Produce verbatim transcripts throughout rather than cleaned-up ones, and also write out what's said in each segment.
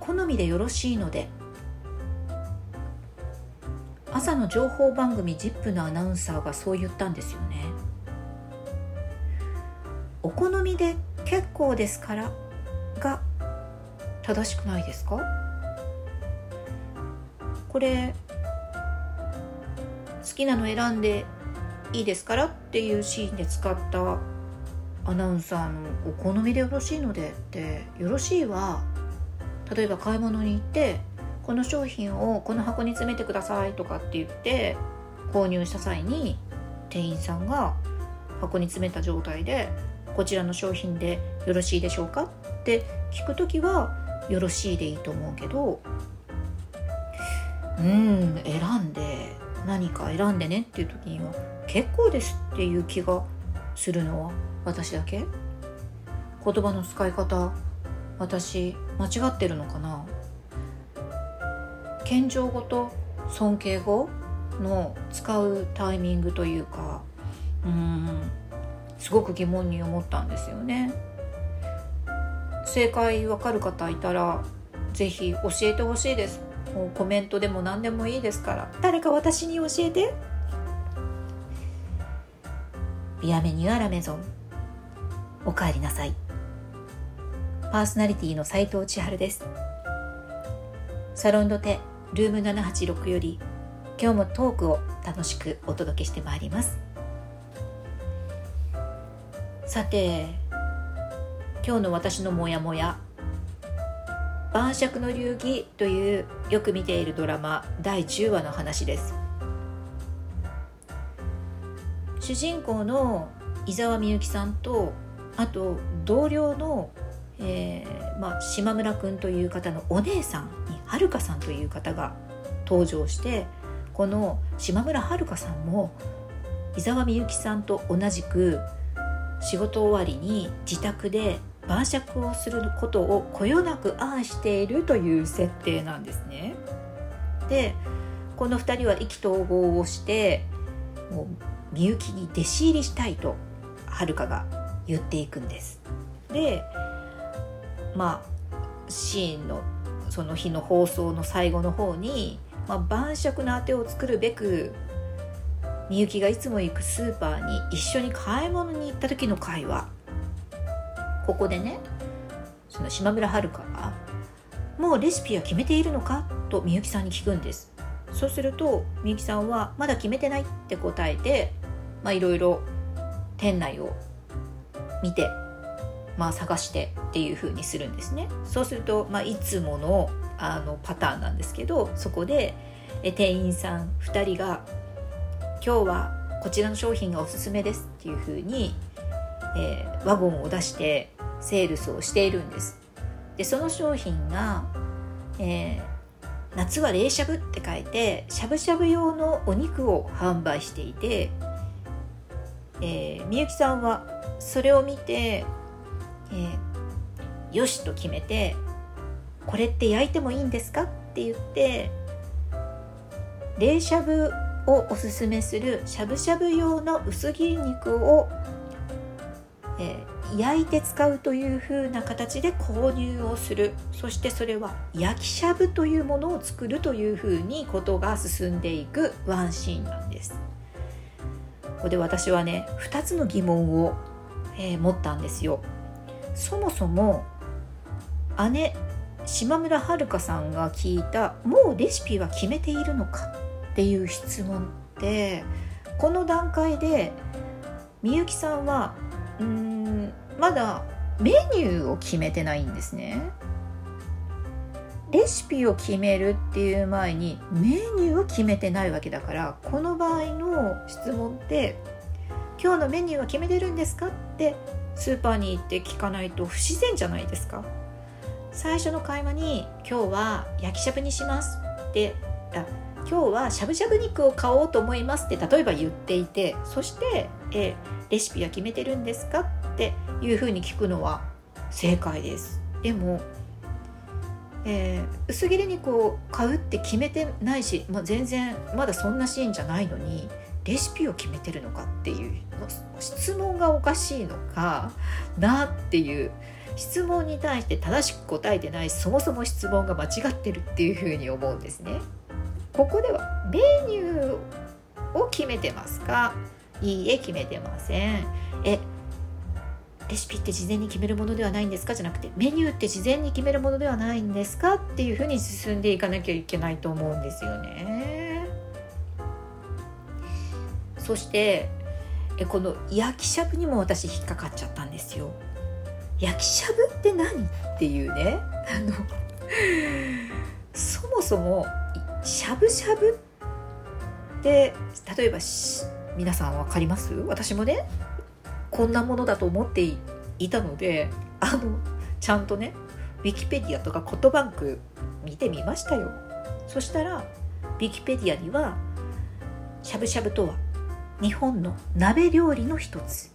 好みでよろしいので。朝の情報番組 ジップ のアナウンサーがそう言ったんですよね。お好みで結構ですからが正しくないですか？これ好きなの選んでいいですからっていうシーンで使ったアナウンサーのお好みでよろしいのでって、よろしいは例えば買い物に行ってこの商品をこの箱に詰めてくださいとかって言って購入した際に店員さんが箱に詰めた状態でこちらの商品でよろしいでしょうかって聞くときはよろしいでいいと思うけど、うーん選んで何か選んでねっていう時には結構ですっていう気がするのは私だけ？言葉の使い方私間違ってるのかな？謙譲語と尊敬語の使うタイミングというか、うーんすごく疑問に思ったんですよね。正解わかる方いたらぜひ教えてほしいです。もうコメントでも何でもいいですから、誰か私に教えて。ビアメニューアラメゾン、お帰りなさい。パーソナリティの斉藤千春です。サロンドテルームななはちろくより今日もトークを楽しくお届けしてまいります。さて、今日の私のモヤモヤ、晩酌の流儀というよく見ているドラマだいじゅうわの話です。主人公の伊沢みゆきさんと、あと同僚の、えーまあ、島村くんという方のお姉さんにはるかさんという方が登場して、この島村はるかさんも伊沢みゆきさんと同じく仕事終わりに自宅で晩酌をすることをこよなく愛しているという設定なんですね。で、このふたりは意気投合をしてもうみゆきに弟子入りしたいとはるかが言っていくんです。で、まあシーンのその日の放送の最後の方に、まあ、晩酌のあてを作るべくみゆきがいつも行くスーパーに一緒に買い物に行った時の会話、ここでね、その島村はるかがもうレシピは決めているのかとみゆきさんに聞くんです。そうするとみゆきさんはまだ決めてないって答えて、まあいろいろ店内を見て、まあ探してっていう風にするんですね。そうすると、まあ、いつものあのパターンなんですけど、そこでえ店員さんふたりが今日はこちらの商品がおすすめですっていう風に、えー、ワゴンを出してセールスをしているんです。で、その商品が、えー、夏は冷しゃぶって書いてしゃぶしゃぶ用のお肉を販売していて、えー、みゆきさんはそれを見て、えー、よしと決めて、これって焼いてもいいんですかって言って冷しゃぶをおすすめするしゃぶしゃぶ用の薄切り肉を、えー、焼いて使うという風な形で購入をする。そしてそれは焼きしゃぶというものを作るという風にことが進んでいくワンシーンなんです。ここで私はね、ふたつの疑問を、えー、持ったんですよ。そもそも姉島村はるかさんが聞いたもうレシピは決めているのかっていう質問って、この段階でみゆきさんはうーんまだメニューを決めてないんですね。レシピを決めるっていう前にメニューを決めてないわけだから、この場合の質問って今日のメニューは決めてるんですかってスーパーに行って聞かないと不自然じゃないですか。最初の会話に今日は焼きしゃぶにしますって、あ今日はしゃぶしゃぶ肉を買おうと思いますって例えば言っていて、そしてえレシピは決めてるんですかっていうふうに聞くのは正解です。でも、えー、薄切り肉を買うって決めてないし、まあ、全然まだそんなシーンじゃないのにレシピを決めてるのかっていう質問がおかしいのかなっていう、質問に対して正しく答えてない、そもそも質問が間違ってるっていうふうに思うんですね。ここではメニューを決めてますか？いいえ、決めてません。えレシピって事前に決めるものではないんですかじゃなくて、メニューって事前に決めるものではないんですかっていうふうに進んでいかなきゃいけないと思うんですよね。そしてえこの焼きしゃぶにも私引っかかっちゃったんですよ。焼きしゃぶって何っていうね、あのそもそもしゃぶしゃぶって例えば皆さん分かります？私もねこんなものだと思っていたので、あのちゃんとねウィキペディアとかコトバンク見てみましたよ。そしたらウィキペディアにはしゃぶしゃぶとは日本の鍋料理の一つ、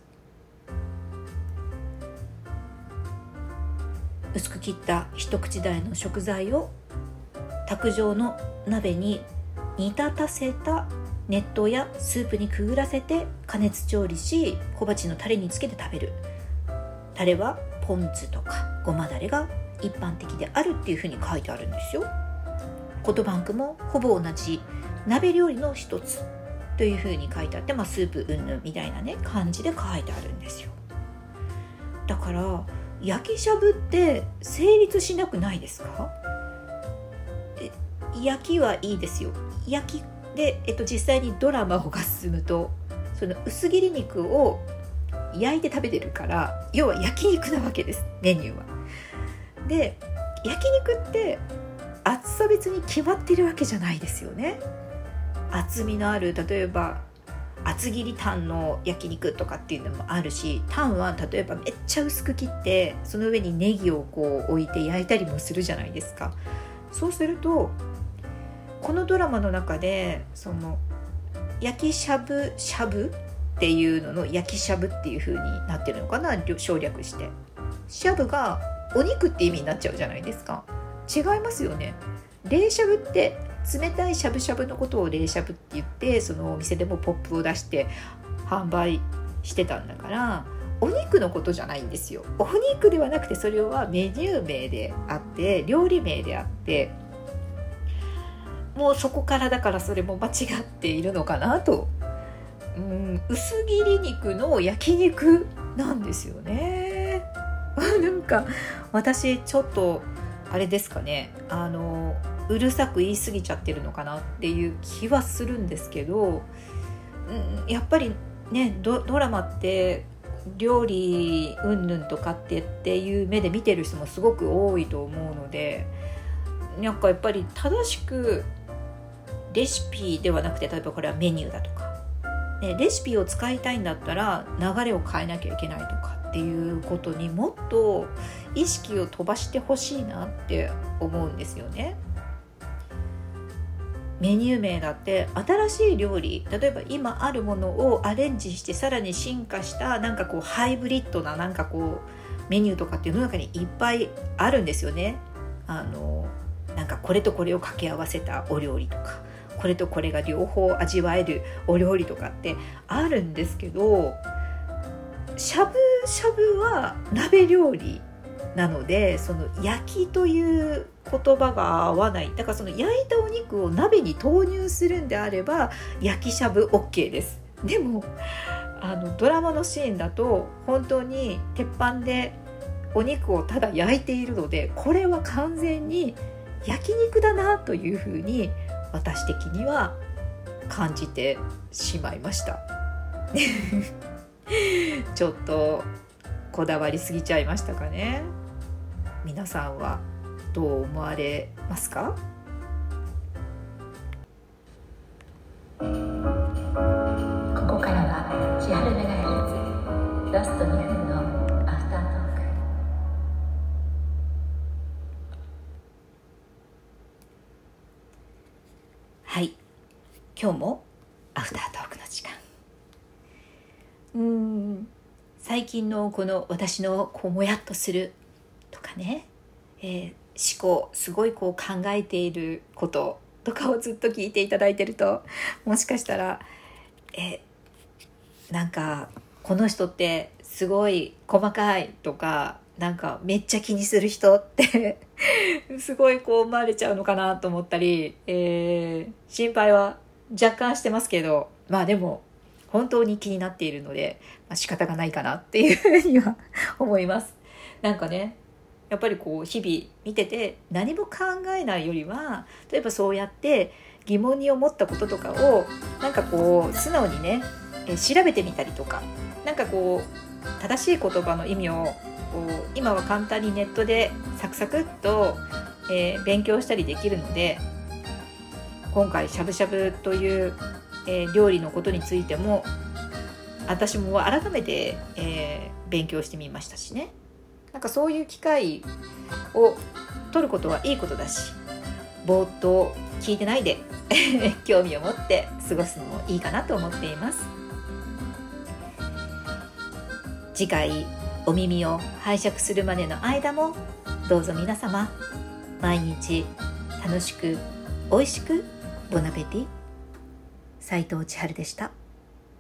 薄く切った一口大の食材を卓上の鍋に煮立たせた熱湯やスープにくぐらせて加熱調理し、小鉢のタレにつけて食べる。タレはポン酢とかごまだれが一般的であるっていうふうに書いてあるんですよ。コトバンクもほぼ同じ鍋料理の一つというふうに書いてあって、まあ、スープうんぬんみたいなね感じで書いてあるんですよ。だから焼きしゃぶって成立しなくないですか？で焼きはいいですよ。焼きで、えっと、実際にドラマが進むとその薄切り肉を焼いて食べてるから、要は焼肉なわけです、メニューは。で焼肉って厚さ別に決まってるわけじゃないですよね。厚みのある、例えば厚切りタンの焼肉とかっていうのもあるし、タンは例えばめっちゃ薄く切ってその上にネギをこう置いて焼いたりもするじゃないですか。そうするとこのドラマの中でその焼きしゃぶしゃぶっていうのの焼きしゃぶっていう風になってるのかな、省略して。しゃぶがお肉って意味になっちゃうじゃないですか。違いますよね。冷しゃぶって冷たいしゃぶしゃぶのことを冷しゃぶって言って、そのお店でもポップを出して販売してたんだから、お肉のことじゃないんですよ。お肉ではなくて、それはメニュー名であって料理名であって、もうそこからだからそれも間違っているのかなと。うん、薄切り肉の焼肉なんですよね。なんか私ちょっとあれですかね、あのうるさく言い過ぎちゃってるのかなっていう気はするんですけど、うん、やっぱりね ド, ドラマって料理うんぬんとかってっていう目で見てる人もすごく多いと思うので、なんかやっぱり正しくレシピではなくて、例えばこれはメニューだとか、ね、レシピを使いたいんだったら流れを変えなきゃいけないとかっていうことにもっと意識を飛ばしてほしいなって思うんですよね。メニュー名だって新しい料理、例えば今あるものをアレンジしてさらに進化したなんかこうハイブリッドななんかこうメニューとかっていうの中にいっぱいあるんですよね。あのなんかこれとこれを掛け合わせたお料理とか、これとこれが両方味わえるお料理とかってあるんですけど、しゃぶしゃぶは鍋料理なので、その焼きという言葉が合わない。だからその焼いたお肉を鍋に投入するんであれば焼きしゃぶ OK です。でもあのドラマのシーンだと本当に鉄板でお肉をただ焼いているので、これは完全に焼肉だなというふうに私的には感じてしまいましたちょっとこだわりすぎちゃいましたかね。皆さんはどう思われますか？ここからは千春メガヘルツラストにふんのアフタートーク。はい、今日もアフタートークの時間。うーん最近のこの私のこうもやっとするとかね、えー、思考すごいこう考えていることとかをずっと聞いていただいてると、もしかしたらえなんかこの人ってすごい細かいとか、なんかめっちゃ気にする人ってすごいこう思われちゃうのかなと思ったり、えー、心配は若干してますけど、まあでも本当に気になっているので、まあ、仕方がないかなっていうふうには思います。なんかね、やっぱりこう日々見てて何も考えないよりは、例えばそうやって疑問に思ったこととかをなんかこう素直にね、え調べてみたりとか、なんかこう正しい言葉の意味をこう今は簡単にネットでサクサクっと、えー、勉強したりできるので、今回しゃぶしゃぶという、えー、料理のことについても私も改めて、えー、勉強してみましたしね。なんかそういう機会を取ることはいいことだし、ぼーっと聞いてないで興味を持って過ごすのもいいかなと思っています。次回お耳を拝借するまでの間も、どうぞ皆様毎日楽しくおいしくボナペティ。斉藤千春でした。